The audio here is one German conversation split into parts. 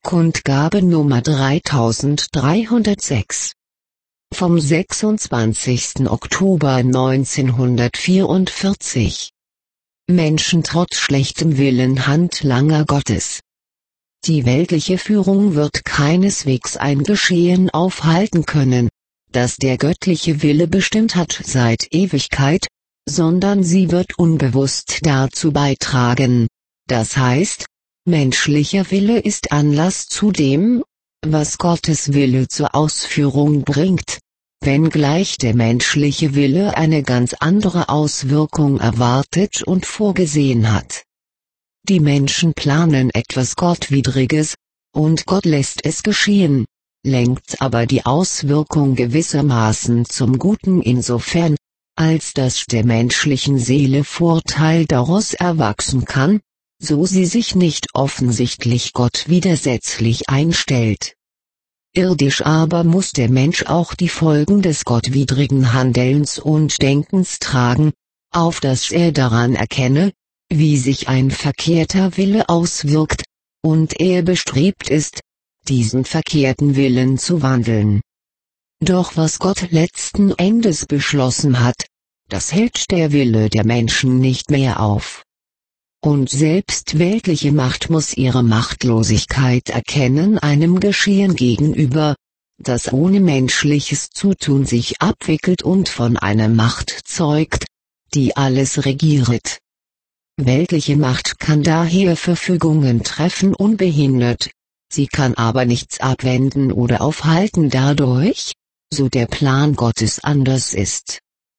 Kundgabe Nummer 3306 vom 26. Oktober 1944. Menschen trotz schlechtem Willen Handlanger Gottes. Die weltliche Führung wird keineswegs ein Geschehen aufhalten können, das der göttliche Wille bestimmt hat seit Ewigkeit, sondern sie wird unbewusst dazu beitragen. Das heißt, menschlicher Wille ist Anlass zu dem, was Gottes Wille zur Ausführung bringt, wenngleich der menschliche Wille eine ganz andere Auswirkung erwartet und vorgesehen hat. Die Menschen planen etwas Gottwidriges, und Gott lässt es geschehen, lenkt aber die Auswirkung gewissermaßen zum Guten insofern, als dass der menschlichen Seele Vorteil daraus erwachsen kann, so sie sich nicht offensichtlich Gott widersetzlich einstellt. Irdisch aber muss der Mensch auch die Folgen des gottwidrigen Handelns und Denkens tragen, auf dass er daran erkenne, wie sich ein verkehrter Wille auswirkt, und er bestrebt ist, diesen verkehrten Willen zu wandeln. Doch was Gott letzten Endes beschlossen hat, das hält der Wille der Menschen nicht mehr auf. Und selbst weltliche Macht muss ihre Machtlosigkeit erkennen einem Geschehen gegenüber, das ohne menschliches Zutun sich abwickelt und von einer Macht zeugt, die alles regiert. Weltliche Macht kann daher Verfügungen treffen unbehindert, sie kann aber nichts abwenden oder aufhalten dadurch, so der Plan Gottes anders ist.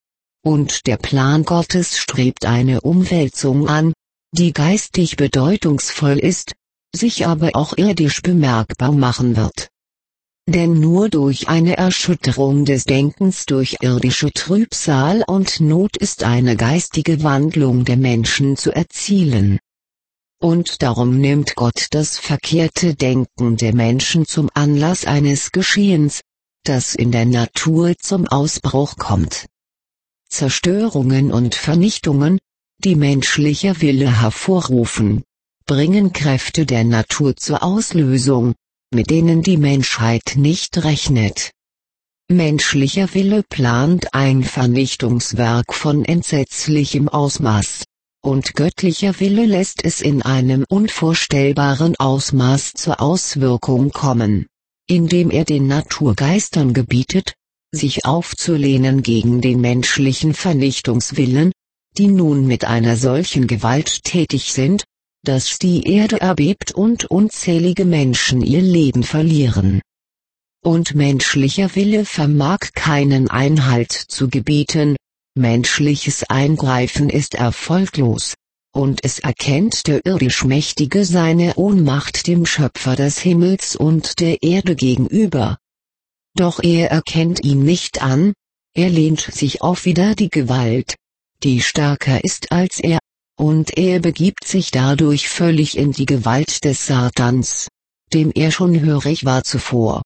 Und der Plan Gottes strebt eine Umwälzung an, die geistig bedeutungsvoll ist, sich aber auch irdisch bemerkbar machen wird. Denn nur durch eine Erschütterung des Denkens durch irdische Trübsal und Not ist eine geistige Wandlung der Menschen zu erzielen. Und darum nimmt Gott das verkehrte Denken der Menschen zum Anlass eines Geschehens, das in der Natur zum Ausbruch kommt. Zerstörungen und Vernichtungen, die menschlicher Wille hervorrufen, bringen Kräfte der Natur zur Auslösung, mit denen die Menschheit nicht rechnet. Menschlicher Wille plant ein Vernichtungswerk von entsetzlichem Ausmaß, und göttlicher Wille lässt es in einem unvorstellbaren Ausmaß zur Auswirkung kommen, indem er den Naturgeistern gebietet, sich aufzulehnen gegen den menschlichen Vernichtungswillen, die nun mit einer solchen Gewalt tätig sind, dass die Erde erbebt und unzählige Menschen ihr Leben verlieren. Und menschlicher Wille vermag keinen Einhalt zu gebieten, menschliches Eingreifen ist erfolglos, und es erkennt der irdisch Mächtige seine Ohnmacht dem Schöpfer des Himmels und der Erde gegenüber. Doch er erkennt ihn nicht an, er lehnt sich auf wider die Gewalt, die stärker ist als er, und er begibt sich dadurch völlig in die Gewalt des Satans, dem er schon hörig war zuvor.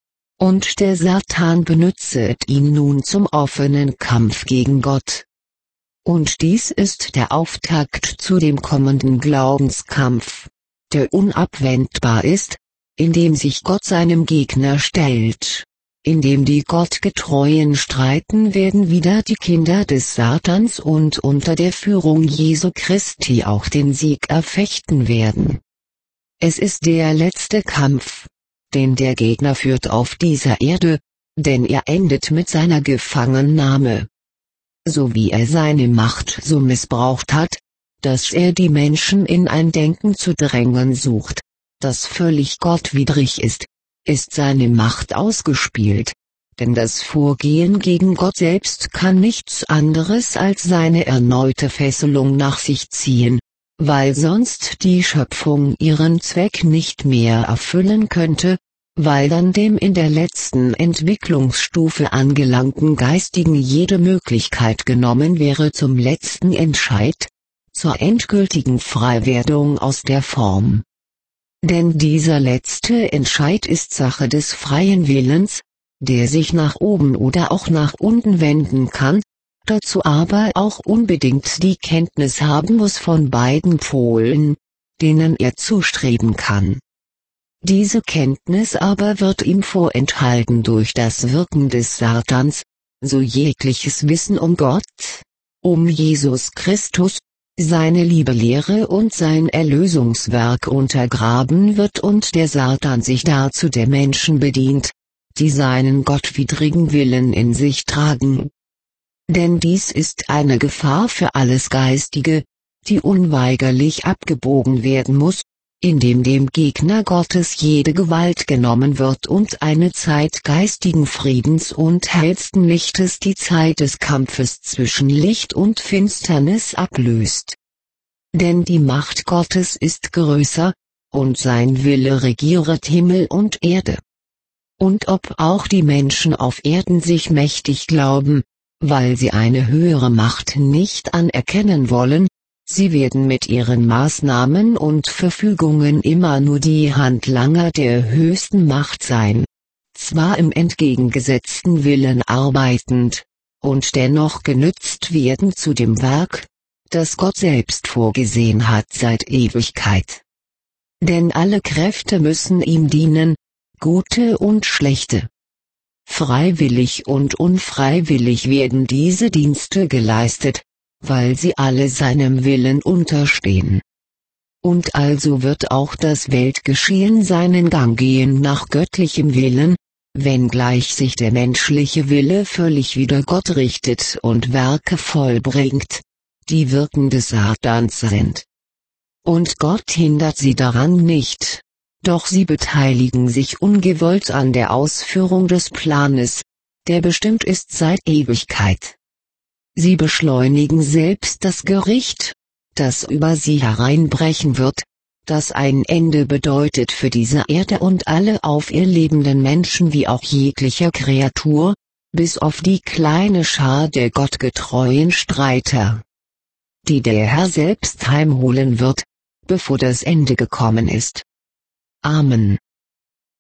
Und der Satan benützet ihn nun zum offenen Kampf gegen Gott. Und dies ist der Auftakt zu dem kommenden Glaubenskampf, der unabwendbar ist, indem sich Gott seinem Gegner stellt. Indem die Gottgetreuen streiten, werden wieder die Kinder des Satans und unter der Führung Jesu Christi auch den Sieg erfechten werden. Es ist der letzte Kampf, den der Gegner führt auf dieser Erde, denn er endet mit seiner Gefangennahme. So wie er seine Macht so missbraucht hat, dass er die Menschen in ein Denken zu drängen sucht, das völlig gottwidrig ist seine Macht ausgespielt, denn das Vorgehen gegen Gott selbst kann nichts anderes als seine erneute Fesselung nach sich ziehen, weil sonst die Schöpfung ihren Zweck nicht mehr erfüllen könnte, weil dann dem in der letzten Entwicklungsstufe angelangten Geistigen jede Möglichkeit genommen wäre zum letzten Entscheid, zur endgültigen Freiwerdung aus der Form. Denn dieser letzte Entscheid ist Sache des freien Willens, der sich nach oben oder auch nach unten wenden kann, dazu aber auch unbedingt die Kenntnis haben muss von beiden Polen, denen er zustreben kann. Diese Kenntnis aber wird ihm vorenthalten durch das Wirken des Satans, so jegliches Wissen um Gott, um Jesus Christus, seine Liebelehre und sein Erlösungswerk untergraben wird und der Satan sich dazu der Menschen bedient, die seinen gottwidrigen Willen in sich tragen. Denn dies ist eine Gefahr für alles Geistige, die unweigerlich abgebogen werden muss, indem dem Gegner Gottes jede Gewalt genommen wird und eine Zeit geistigen Friedens und hellsten Lichtes die Zeit des Kampfes zwischen Licht und Finsternis ablöst. Denn die Macht Gottes ist größer, und sein Wille regieret Himmel und Erde. Und ob auch die Menschen auf Erden sich mächtig glauben, weil sie eine höhere Macht nicht anerkennen wollen, sie werden mit ihren Maßnahmen und Verfügungen immer nur die Handlanger der höchsten Macht sein, zwar im entgegengesetzten Willen arbeitend, und dennoch genützt werden zu dem Werk, das Gott selbst vorgesehen hat seit Ewigkeit. Denn alle Kräfte müssen ihm dienen, gute und schlechte. Freiwillig und unfreiwillig werden diese Dienste geleistet, weil sie alle seinem Willen unterstehen. Und also wird auch das Weltgeschehen seinen Gang gehen nach göttlichem Willen, wenngleich sich der menschliche Wille völlig wider Gott richtet und Werke vollbringt, die Wirken des Satans sind. Und Gott hindert sie daran nicht, doch sie beteiligen sich ungewollt an der Ausführung des Planes, der bestimmt ist seit Ewigkeit. Sie beschleunigen selbst das Gericht, das über sie hereinbrechen wird, das ein Ende bedeutet für diese Erde und alle auf ihr lebenden Menschen wie auch jeglicher Kreatur, bis auf die kleine Schar der gottgetreuen Streiter, die der Herr selbst heimholen wird, bevor das Ende gekommen ist. Amen.